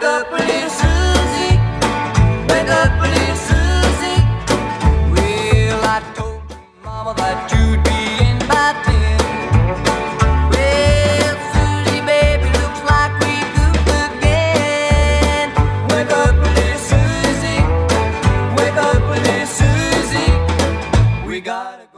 Wake up, little Susie. Wake up, little Susie. Well, I told you, Mama, that you'd be in by 10. Well, Susie, baby, looks like we goofed again. Wake up, little Susie. Wake up, little Susie. We gotta